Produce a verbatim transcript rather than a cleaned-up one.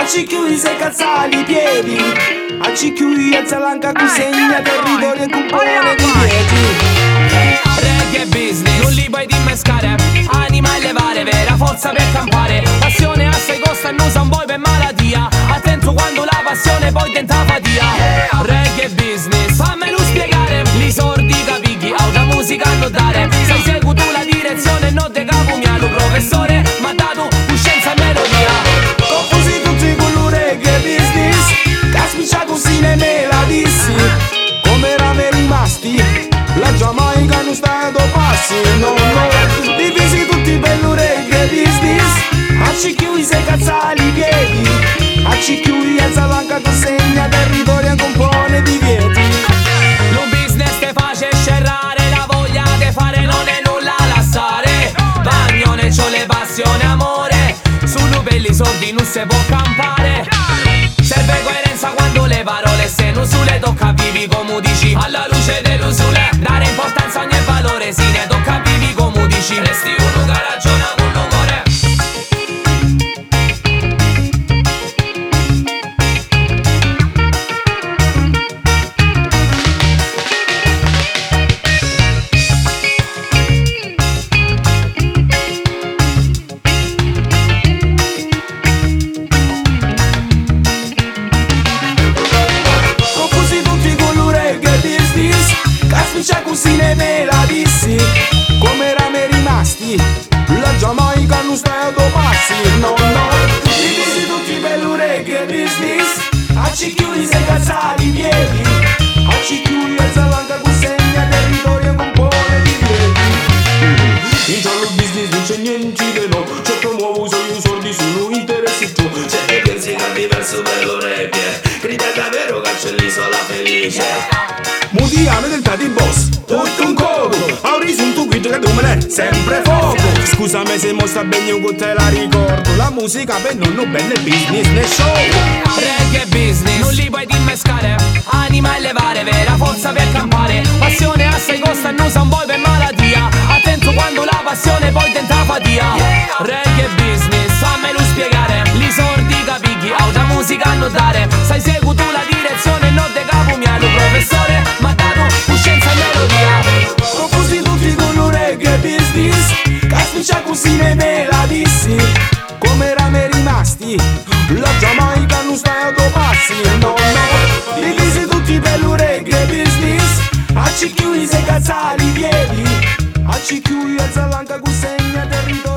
a cicchiui se cazzali i piedi, a cicchiui a zalanca cu segna territorio e compone di piedi. Reggae business, non li puoi dimmescare, anima a levare, vera forza per campare. Passione assai costa e non sa un poi per malattia, attento quando la passione poi tenta fatia. Reggae business, fammelo spiegare, li sordi capichi, auta musica a notare. Sai segui tu la direzione e non te capo mia, lo professore m'ha dato coscienza e melodia. Confusi tutti con lo reggae business, caspiccia così ne me la dissi. Come eravamo rimasti, la Giamaica non sta a passi, no no. Divisi tutti per lo reggae business, a cicchiui se cazzali i piedi, a cicchiui a zalanca con segna territorio e compone di vieti. Lo business te face scerrare, la voglia di fare non è nulla lasciare. Bagnone c'ho le passione amore, solo per i soldi non si può campare. Serve coerenza quando le parole se non sulle tocca vivi come dici. Alla luce dell'usule, dare importanza a ogni valore, si ne tocca vivi come dici. Resti uno che ragiona con l'umore. Caspiccia così ne me la dissi, come eravamo rimasti, la Giamaica non sta a passi, no no. Divisi tutti per lo reggae business, a cicchiui se cazzali i piedi, a cicchiui a zalanca con segna territorio e compone di piedi. In giallo business non c'è niente di no, c'è promuovo solo i soldi, sono interessi tu. Se te pensi che è diverso per lo reggae, grida davvero che c'è l'isola felice. Mudiamo diventati boss, tutto un coco, a un risunto qui che domine sempre fuoco. Scusami se mostra bene io che te la ricordo, la musica per noi non bene business né show. Reggae business, non li puoi dimmescare, anima a levare, vera forza per campare. Passione assai costa e non sa un poi per malattia, attento quando la passione poi tenta fatia. Reggae business, fammelo spiegare, li sordi capichi, auta musica a notare. Sai segui tu la direzione e non te capo mia, lo professore m'ha dato coscienza e melodia. Confusi tutti con lo reggae business, caspiccia così ne me la dissi, come eravamo rimasti, la Giamaica non sta a passi, no no. Divisi tutti per lo reggae business, a cicchiui se cazzali i piedi, a cicchiui a zalanca con segna territorio.